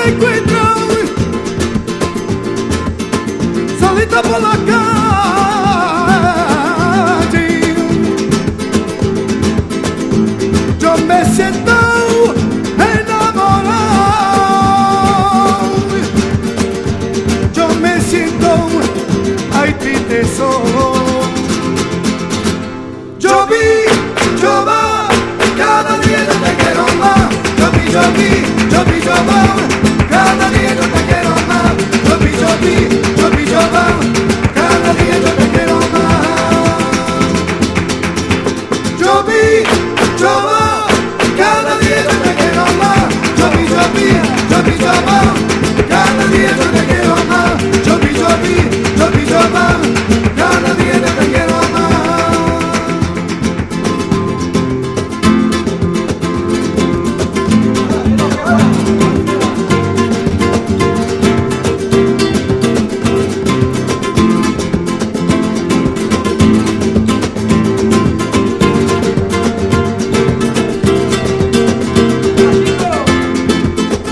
encuentro solita por la calle. Yo me siento enamorado, yo me siento ay triste solo. Yo vi, yo va, cada día yo te quiero más. Yo vi, yo vi, yo vi, yo va, cada día yo te quiero más. Yo vi, yo vi, yo vi, yo va, cada día yo te quiero más. Yo vi, yo va, cada día yo te quiero más. Yo vi, yo vi, yo vi, yo va.